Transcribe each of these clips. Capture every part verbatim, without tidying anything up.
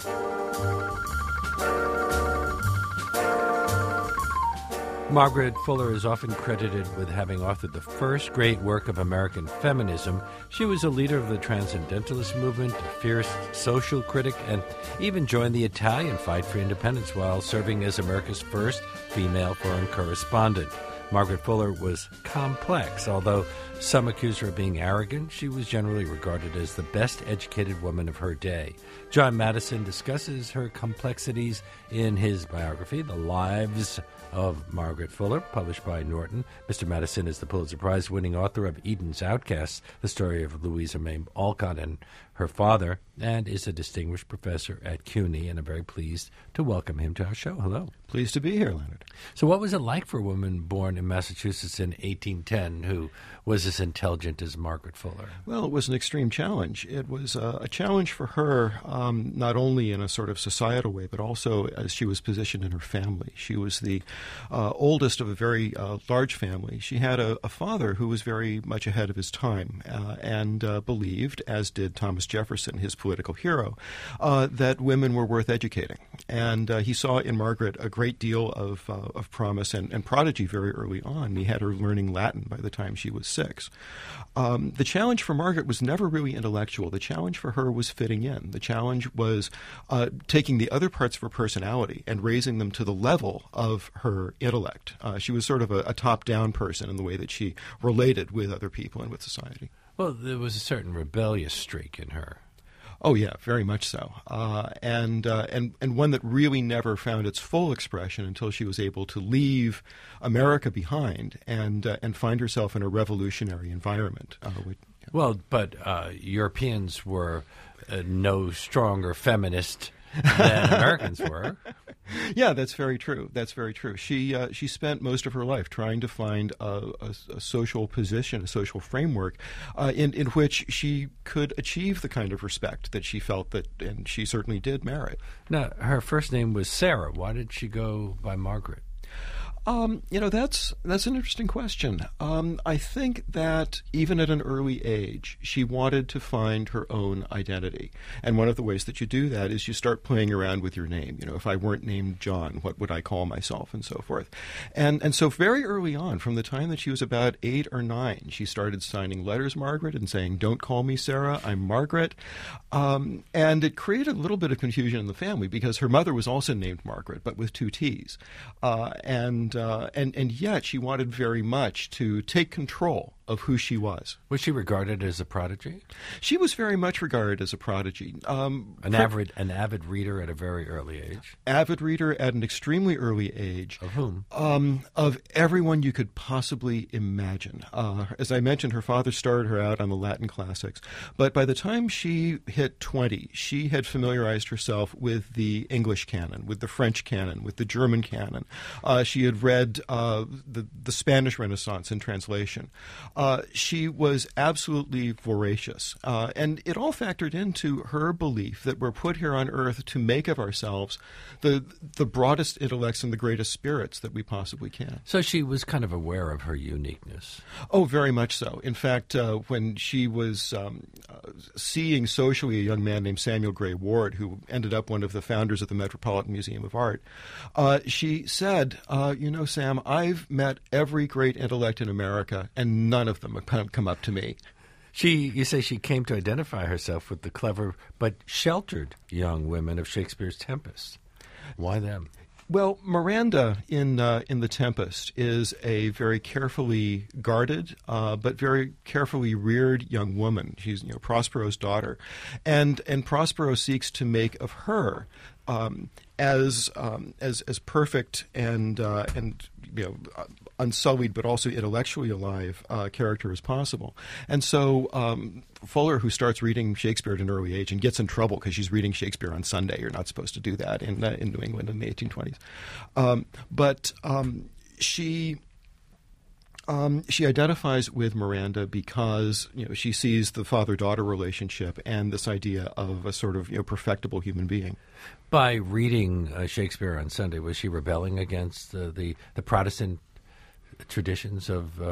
Margaret Fuller is often credited with having authored the first great work of American feminism. She was a leader of the Transcendentalist movement, a fierce social critic, and even joined the Italian fight for independence while serving as America's first female foreign correspondent. Margaret Fuller was complex. Although some accuse her of being arrogant, she was generally regarded as the best educated woman of her day. John Madison discusses her complexities in his biography, The Lives of Margaret Fuller, published by Norton. Mister Madison is the Pulitzer Prize-winning author of Eden's Outcasts, the story of Louisa May Alcott and her father, and is a distinguished professor at CUNY, and I'm very pleased to welcome him to our show. Hello. Pleased to be here, Leonard. So what was it like for a woman born in Massachusetts in eighteen ten who was as intelligent as Margaret Fuller? Well, it was an extreme challenge. It was uh, a challenge for her, um, not only in a sort of societal way, but also as she was positioned in her family. She was the uh, oldest of a very uh, large family. She had a, a father who was very much ahead of his time uh, and uh, believed, as did Thomas Jefferson, his political hero, uh, that women were worth educating. And uh, he saw in Margaret a great deal of, uh, of promise and, and prodigy very early on. He had her learning Latin by the time she was six. Um, the challenge for Margaret was never really intellectual. The challenge for her was fitting in. The challenge was uh, taking the other parts of her personality and raising them to the level of her intellect. Uh, she was sort of a, a top-down person in the way that she related with other people and with society. Well, there was a certain rebellious streak in her. Oh, yeah, very much so. Uh, and, uh, and and one that really never found its full expression until she was able to leave America behind and uh, and find herself in a revolutionary environment. Uh, with, yeah. Well, but uh, Europeans were uh, no stronger feminist than Americans were. Yeah, that's very true. That's very true. She uh, she spent most of her life trying to find a, a, a social position, a social framework uh, in in which she could achieve the kind of respect that she felt that, and she certainly did merit. Now, her first name was Sarah. Why did she go by Margaret? Um, you know, that's that's an interesting question. Um, I think that even at an early age, she wanted to find her own identity. And one of the ways that you do that is you start playing around with your name. You know, if I weren't named John, what would I call myself, and so forth. And and so very early on, from the time that she was about eight or nine, she started signing letters, Margaret, and saying, "Don't call me Sarah, I'm Margaret." Um, and it created a little bit of confusion in the family because her mother was also named Margaret, but with two T's. Uh, and Uh, and, and yet she wanted very much to take control of who she was. Was she regarded as a prodigy? She was very much regarded as a prodigy. Um, an, avid, an avid reader at a very early age? Avid reader at an extremely early age. Of whom? Um, of everyone you could possibly imagine. Uh, as I mentioned, her father started her out on the Latin classics. But by the time she hit twenty, she had familiarized herself with the English canon, with the French canon, with the German canon. Uh, she had read uh, the, the Spanish Renaissance in translation. Uh, she was absolutely voracious. Uh, and it all factored into her belief that we're put here on earth to make of ourselves the the broadest intellects and the greatest spirits that we possibly can. So she was kind of aware of her uniqueness. Oh, very much so. In fact, uh, when she was um, uh, seeing socially a young man named Samuel Gray Ward, who ended up one of the founders of the Metropolitan Museum of Art, uh, she said, uh, you know, Sam, I've met every great intellect in America, and none of them have come up to me. She, you say she came to identify herself with the clever but sheltered young women of Shakespeare's Tempest. Why them? Well, Miranda in uh, in The Tempest is a very carefully guarded uh, but very carefully reared young woman. She's, you know, Prospero's daughter, and and Prospero seeks to make of her um, as um, as as perfect and uh, and you know unsullied but also intellectually alive uh, character as possible. And so um, Fuller, who starts reading Shakespeare at an early age and gets in trouble because she's reading Shakespeare on Sunday. You're not supposed to do that in uh, in New England in the eighteen twenties. Um, but um, she. Um, she identifies with Miranda because, you know, she sees the father-daughter relationship and this idea of a sort of, you know, perfectible human being. By reading uh, Shakespeare on Sunday, was she rebelling against uh, the the Protestant traditions of uh,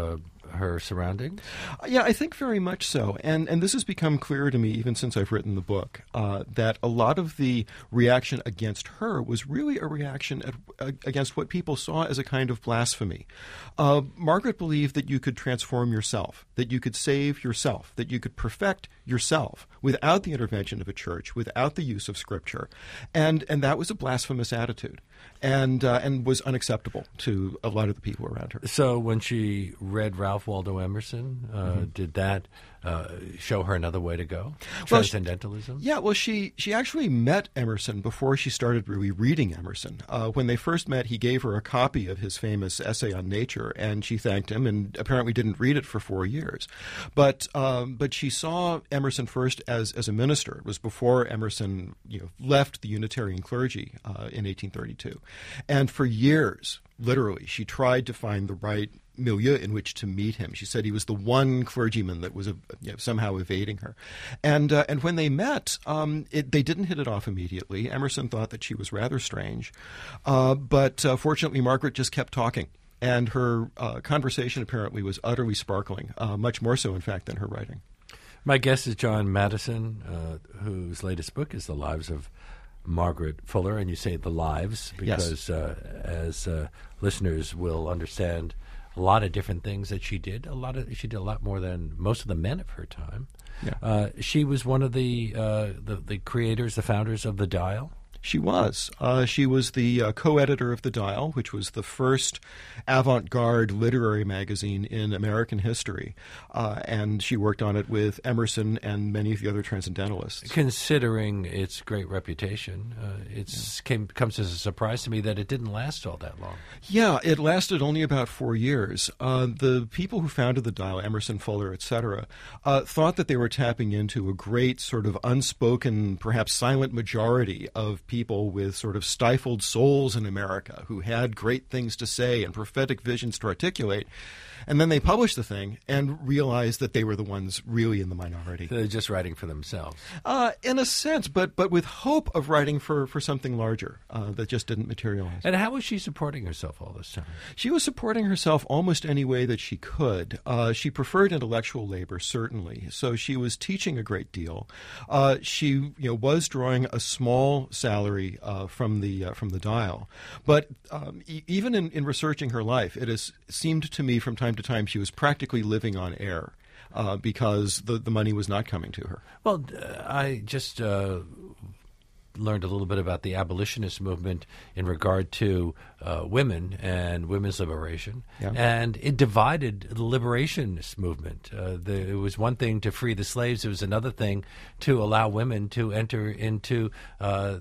her surroundings? Yeah, I think very much so. And and this has become clearer to me even since I've written the book, uh, that a lot of the reaction against her was really a reaction at, uh, against what people saw as a kind of blasphemy. Uh, Margaret believed that you could transform yourself, that you could save yourself, that you could perfect yourself without the intervention of a church, without the use of Scripture. And and that was a blasphemous attitude, and uh, and was unacceptable to a lot of the people around her. So when she read Ralph Waldo Emerson, uh, mm-hmm. did that uh, show her another way to go? Transcendentalism? Well, she, yeah, well, she, she actually met Emerson before she started really reading Emerson. Uh, when they first met, he gave her a copy of his famous essay on nature, and she thanked him and apparently didn't read it for four years. But um, but she saw Emerson first as, as a minister. It was before Emerson you know, left the Unitarian clergy uh, in eighteen thirty-two. And for years, literally, she tried to find the right milieu in which to meet him. She said he was the one clergyman that was uh, you know, somehow evading her. And uh, and when they met, um, it, they didn't hit it off immediately. Emerson thought that she was rather strange. Uh, but uh, fortunately, Margaret just kept talking. And her uh, conversation apparently was utterly sparkling, uh, much more so, in fact, than her writing. My guest is John Mattison, uh, whose latest book is The Lives of Margaret Fuller, and you say the lives because, yes. uh, as uh, listeners will understand, a lot of different things that she did. A lot of she did a lot more than most of the men of her time. Yeah. Uh, she was one of the, uh, the the creators, the founders of The Dial. She was. Uh, she was the uh, co-editor of The Dial, which was the first avant-garde literary magazine in American history. Uh, and she worked on it with Emerson and many of the other transcendentalists. Considering its great reputation, uh, it yeah. came comes as a surprise to me that it didn't last all that long. Yeah, it lasted only about four years. Uh, the people who founded The Dial, Emerson, Fuller, et cetera, uh, thought that they were tapping into a great sort of unspoken, perhaps silent majority of people with sort of stifled souls in America who had great things to say and prophetic visions to articulate. And then they published the thing and realized that they were the ones really in the minority. They're just writing for themselves. Uh, in a sense, but but with hope of writing for, for something larger uh, that just didn't materialize. And how was she supporting herself all this time? She was supporting herself almost any way that she could. Uh, she preferred intellectual labor, certainly. So she was teaching a great deal. Uh, she you know was drawing a small salary uh, from the uh, from the Dial. But um, e- even in, in researching her life, it has seemed to me from time to time she was practically living on air uh, because the, the money was not coming to her. Well, uh, I just uh, learned a little bit about the abolitionist movement in regard to uh, women and women's liberation, yeah. and it divided the liberationist movement. Uh, the, it was one thing to free the slaves; it was another thing to allow women to enter into uh,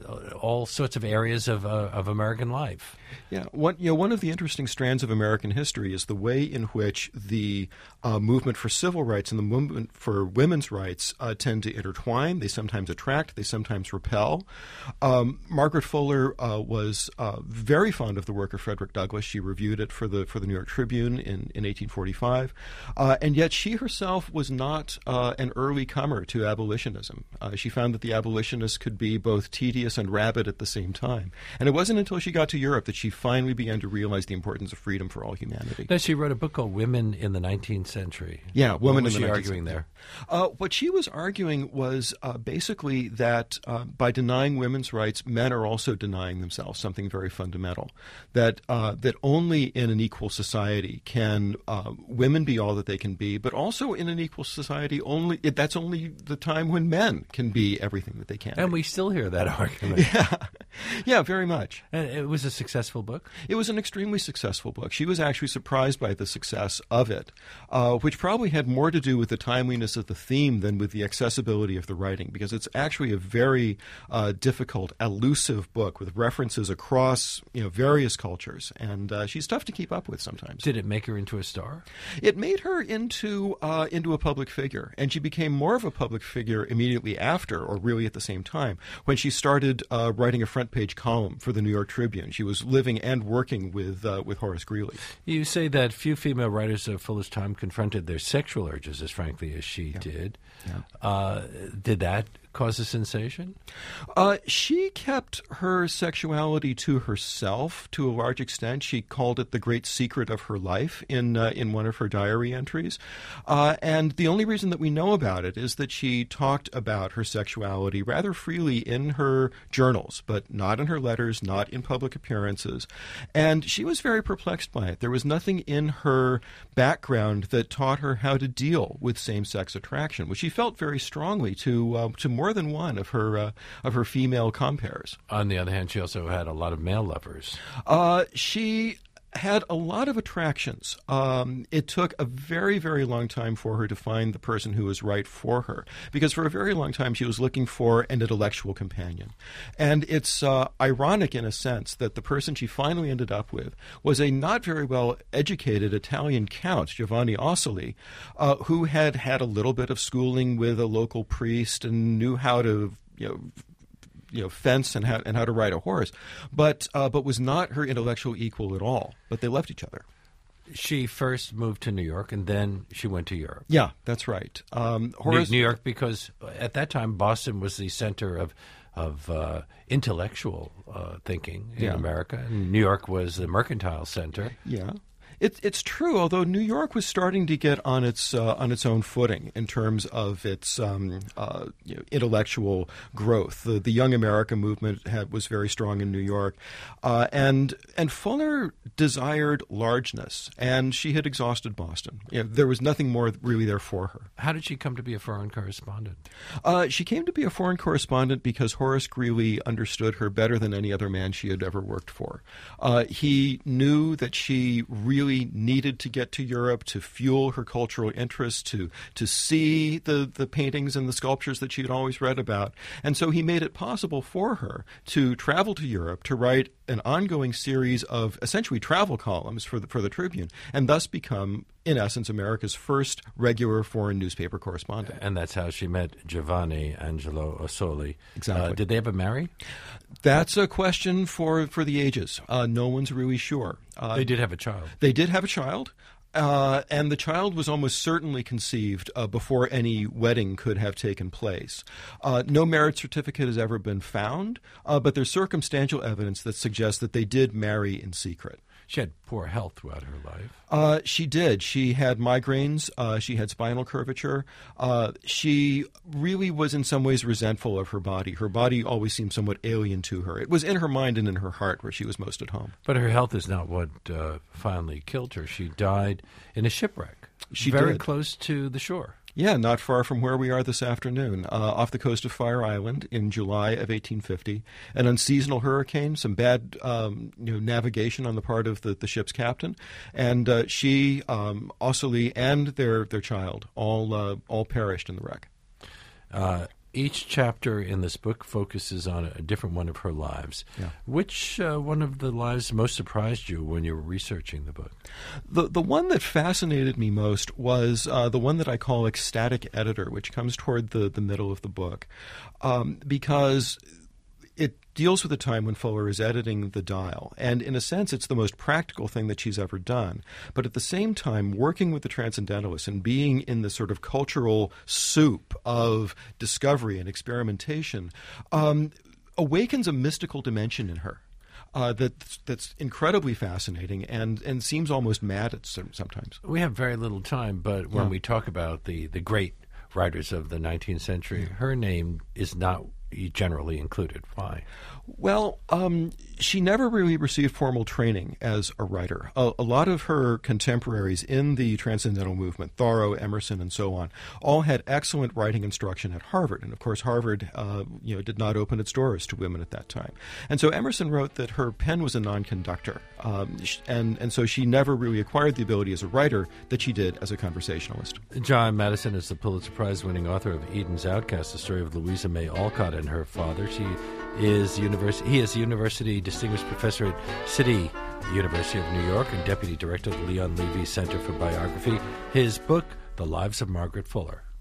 all sorts of areas of uh, of American life. Yeah, one you know one of the interesting strands of American history is the way in which the uh, movement for civil rights and the movement for women's rights uh, tend to intertwine. They sometimes attract, they sometimes repel. Um, Margaret Fuller uh, was uh, very fond of the work of Frederick Douglass. She reviewed it for the for the New York Tribune in, in eighteen forty-five, uh, and yet she herself was not uh, an early comer to abolitionism. Uh, she found that the abolitionists could be both tedious and rabid at the same time, and it wasn't until she got to Europe that she finally began to realize the importance of freedom for all humanity. Now, she wrote a book called "Women in the Nineteenth Century." Yeah, Women what was in the she nineteenth arguing century. there? Uh, what she was arguing was uh, basically that uh, by denying women's rights, men are also denying themselves something very fundamental. That uh, that only in an equal society can uh, women be all that they can be, but also in an equal society, only it, that's only the time when men can be everything that they can. And be. we still hear that argument. Yeah, yeah, very much. And it was a successful book? It was an extremely successful book. She was actually surprised by the success of it, uh, which probably had more to do with the timeliness of the theme than with the accessibility of the writing, because it's actually a very uh, difficult, elusive book with references across you know various cultures, and uh, she's tough to keep up with sometimes. Did it make her into a star? It made her into uh, into a public figure, and she became more of a public figure immediately after, or really at the same time, when she started uh, writing a front-page column for the New York Tribune. She was living and working with uh, with Horace Greeley. You say that few female writers of Fuller's time confronted their sexual urges as frankly as she yeah. did. Yeah. Uh, did that cause a sensation? Uh, she kept her sexuality to herself to a large extent. She called it the great secret of her life in uh, in one of her diary entries. Uh, and the only reason that we know about it is that she talked about her sexuality rather freely in her journals, but not in her letters, not in public appearances. And she was very perplexed by it. There was nothing in her background that taught her how to deal with same-sex attraction, which she felt very strongly to uh, to more than one of her uh, of her female compeers. On the other hand, she also had a lot of male lovers. Uh, she had a lot of attractions. Um, it took a very, very long time for her to find the person who was right for her, because for a very long time she was looking for an intellectual companion. And it's uh, ironic in a sense that the person she finally ended up with was a not very well educated Italian count, Giovanni Osoli, uh, who had had a little bit of schooling with a local priest and knew how to, you know, you know, fence and how, and how to ride a horse, but uh, but was not her intellectual equal at all. But they left each other. She first moved to New York, and then she went to Europe. Yeah, that's right. Um, Horace, New, New York, because at that time Boston was the center of of uh, intellectual uh, thinking in Yeah. America, and New York was the mercantile center. Yeah. It, it's true, although New York was starting to get on its uh, on its own footing in terms of its um, uh, you know, intellectual growth. The, the Young America movement had, was very strong in New York, uh, and and Fuller desired largeness, and she had exhausted Boston. You know, there was nothing more really there for her. How did she come to be a foreign correspondent? Uh, she came to be a foreign correspondent because Horace Greeley understood her better than any other man she had ever worked for. Uh, he knew that she really needed to get to Europe to fuel her cultural interest, to to see the, the paintings and the sculptures that she had always read about. And so he made it possible for her to travel to Europe, to write an ongoing series of essentially travel columns for the, for the Tribune, and thus become, in essence, America's first regular foreign newspaper correspondent. And that's how she met Giovanni Angelo Osoli. Exactly. Uh, did they ever marry? That's a question for, for the ages. Uh, no one's really sure. Uh, They did have a child. They did have a child. Uh, and the child was almost certainly conceived uh, before any wedding could have taken place. Uh, no marriage certificate has ever been found, uh, but there's circumstantial evidence that suggests that they did marry in secret. She had poor health throughout her life. Uh, she did. She had migraines. Uh, she had spinal curvature. Uh, she really was in some ways resentful of her body. Her body always seemed somewhat alien to her. It was in her mind and in her heart where she was most at home. But her health is not what uh, finally killed her. She died in a shipwreck, She very did. close to the shore. Yeah, not far from where we are this afternoon, uh, off the coast of Fire Island in July of eighteen fifty. An unseasonal hurricane, some bad um, you know, navigation on the part of the, the ship's captain, and uh, she, um, Osoli, and their their child all uh, all perished in the wreck. Uh, each chapter in this book focuses on a different one of her lives. Yeah. Which uh, one of the lives most surprised you when you were researching the book? The the one that fascinated me most was uh, the one that I call Ecstatic Editor, which comes toward the, the middle of the book, um, because it deals with a time when Fuller is editing The Dial. And in a sense, it's the most practical thing that she's ever done. But at the same time, working with the Transcendentalists and being in the sort of cultural soup of discovery and experimentation um, awakens a mystical dimension in her. Uh, that that's incredibly fascinating and, and seems almost mad at some, sometimes. We have very little time, but when Yeah. we talk about the, the great writers of the nineteenth century, her name is not generally included. Why? Well, um, she never really received formal training as a writer. A, a lot of her contemporaries in the Transcendental movement, Thoreau, Emerson, and so on, all had excellent writing instruction at Harvard. And of course, Harvard, uh, you know, did not open its doors to women at that time. And so Emerson wrote that her pen was a non-conductor, um, and and so she never really acquired the ability as a writer that she did as a conversationalist. John Madison is the Pulitzer Prize-winning author of Eden's Outcast, the story of Louisa May Alcott and her father. She is university. He is a university distinguished professor at City University of New York and deputy director of the Leon Levy Center for Biography. His book, The Lives of Margaret Fuller.